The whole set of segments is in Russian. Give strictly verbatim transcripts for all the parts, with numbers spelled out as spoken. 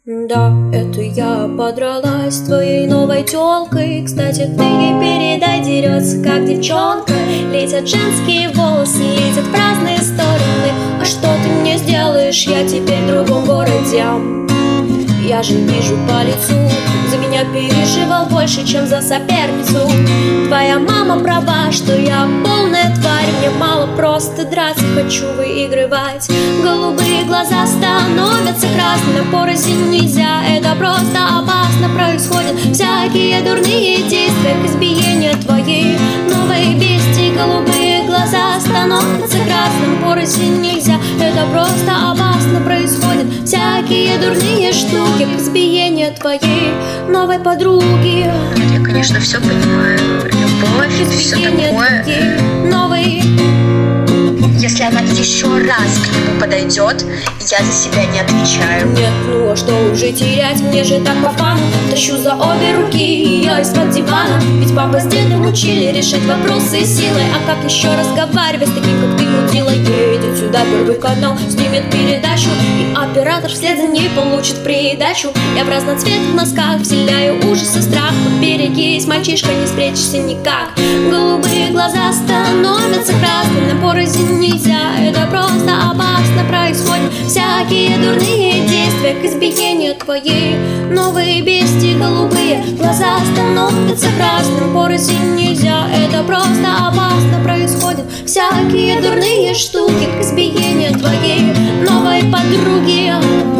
Да, это я подралась с твоей новой тёлкой. Кстати, ты ей передай, дерется как девчонка. Летят женские волосы, летят в разные стороны. А что ты мне сделаешь, я теперь в другом городе. Я же вижу по лицу, за меня переживал больше, чем за соперницу. Твоя мама права, что я полная тварь. Мне мало просто драться, хочу выигрывать. Голубые глаза становятся красными, на порознь нельзя, это просто опасно. Происходят всякие дурные действия к избиению твоей новой бести. Голубые глаза становятся красными, порознь нельзя, это просто опасно. Происходят всякие дурные штуки к избиению твоей новой подруги. Нет, я, конечно, все понимаю. Любовь и все такое. Новый. Если она еще раз к нему подойдет, я за себя не отвечаю. Нет, ну а что уже терять, мне же так по фану. Тащу за обе руки ее из-под дивана. Ведь папа с дедом учили решать вопросы силой. А как еще разговаривать с таким, как ты, мудила? Едет сюда Первый канал, снимет передачу, и оператор вслед за ней получит придачу. Я в разноцветных носках вселяю ужас и страх. Поберегись, мальчишка, не спрячешься никак. Голубые глаза становятся красными, на порознь нельзя, это просто опасно. Происходят всякие дурные действия к избиению твоей новой бести. Голубые глаза становятся красным, порознь нельзя, это просто опасно. Происходят всякие дурные штуки к избиению твоей новой подруги.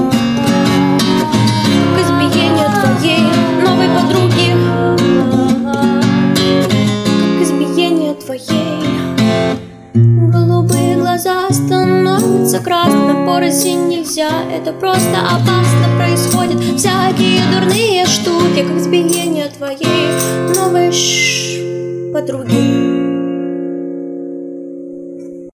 К избиению твоей новой подруги. К избиению твоей. Голубые глаза становятся красными, порознь нельзя, это просто опасно. Происходят всякие дурные штуки к избиению твоей новой ш подруги.